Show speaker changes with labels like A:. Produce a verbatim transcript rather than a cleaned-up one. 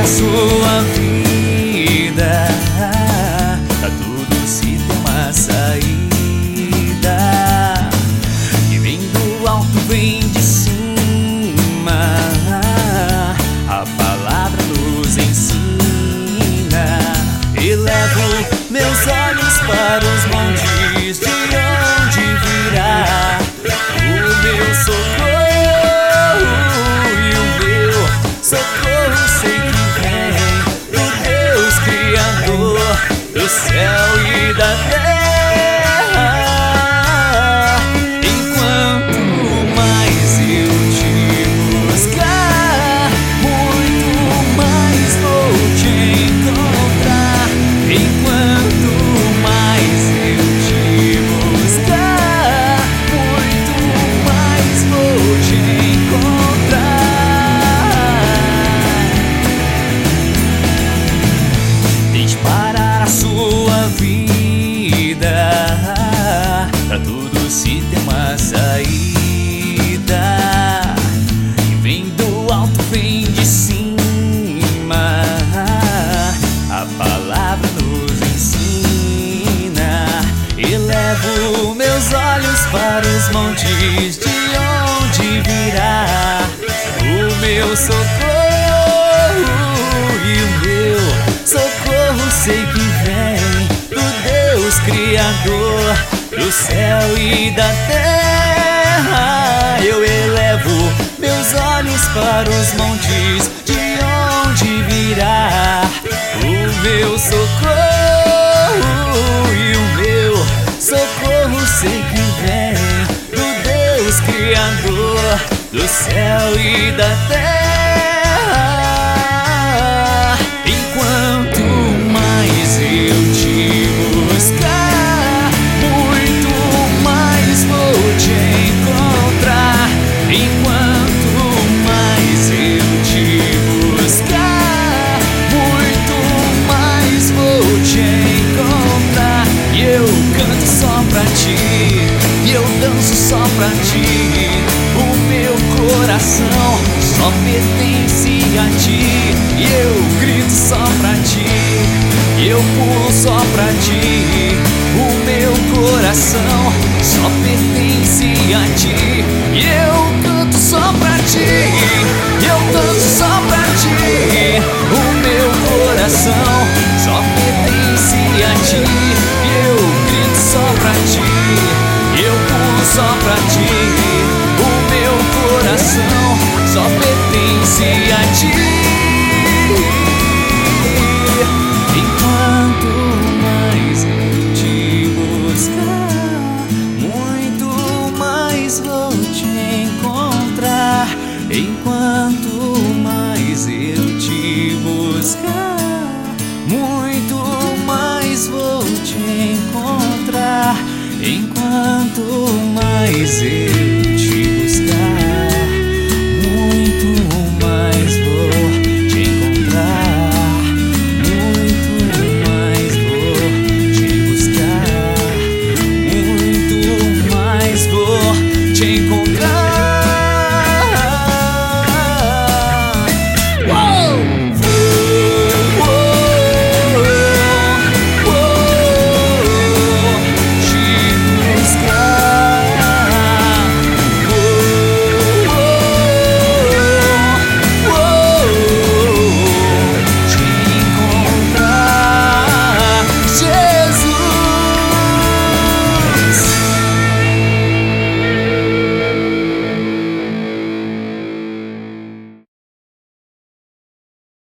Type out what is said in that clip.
A: a sua vida, pra tudo se tem uma saída. E vem do alto, vem de cima, a palavra nos ensina. Elevo meus olhos para os montes, de onde virá o meu socorro. E o meu socorro sei que vem do Deus Criador do céu e da terra. Enquanto mais eu te buscar, muito mais vou te encontrar. Enquanto mais eu te buscar, muito mais vou te encontrar. Tente parar a sua vida, pra tudo se tem uma saída. E vem do alto, vem de cima, a palavra nos ensina. Elevo meus olhos para os montes, de onde virá o meu socorro. E o meu socorro sei que vem do Deus Criador do céu e da terra. Eu elevo meus olhos para os montes, de onde virá o meu socorro. E o meu socorro sei que vem do Deus Criador do céu e da terra. Enquanto mais eu te buscar, muito mais vou te encontrar. Enquanto mais eu te buscar, muito mais vou te encontrar. E eu canto só pra ti, e eu danço só pra ti. O meu coração só pertence a ti. E eu grito só pra ti, e eu pulo só pra ti. O meu coração só pertence a ti. E eu canto só pra ti, e eu danço só pra ti.